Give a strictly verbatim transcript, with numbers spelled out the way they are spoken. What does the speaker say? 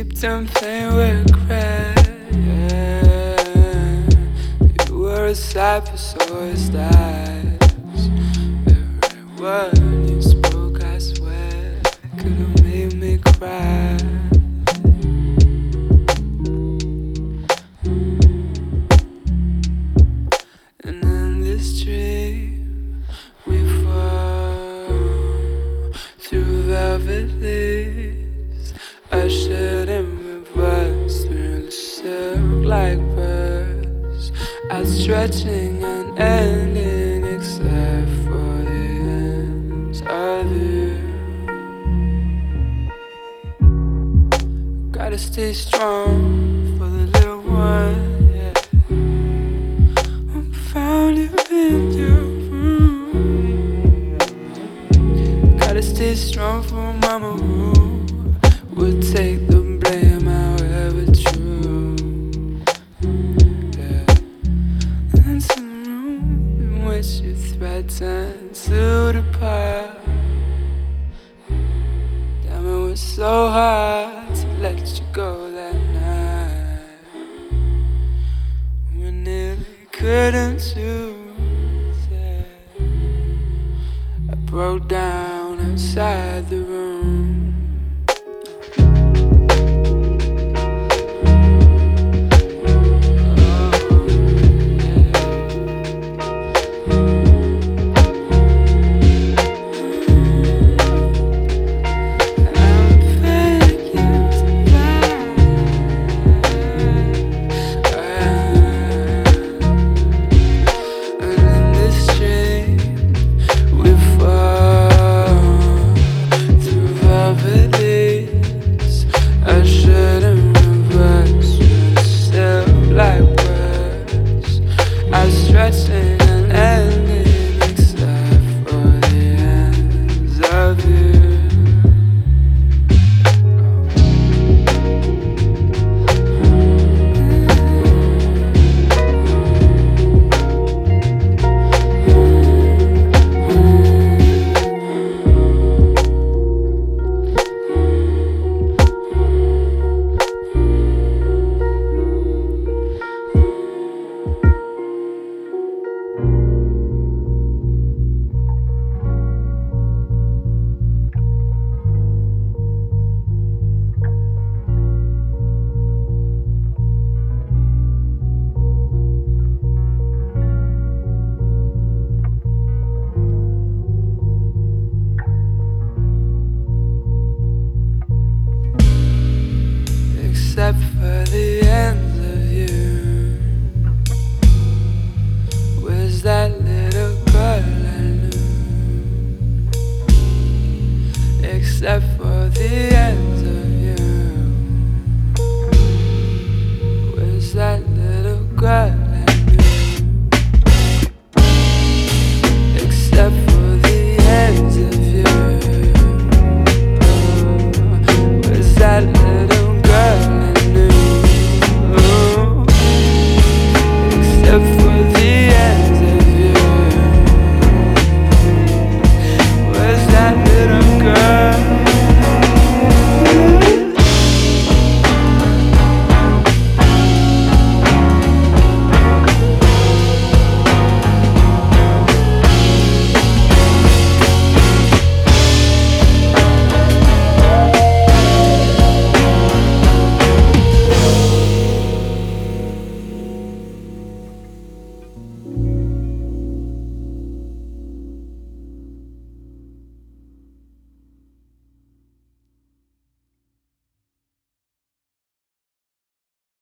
steeped in pain with regret. You were a cypress or a stars. Every word you spoke, I swear, could have made me cry. And in this dream, we fall through velvet leaves, ushered in reverse through the silk like birds, outstretching and ending except for the ends of you. Gotta stay strong for the little one. Found you in your room. Gotta stay strong for mama who would take the blame however true. Yeah. That's the room in which you threatened to depart. Damn, it was so hard to let you go that night. We nearly couldn't choose it. I broke down inside the room. Stretching and ending except for the ends of you. Except for the end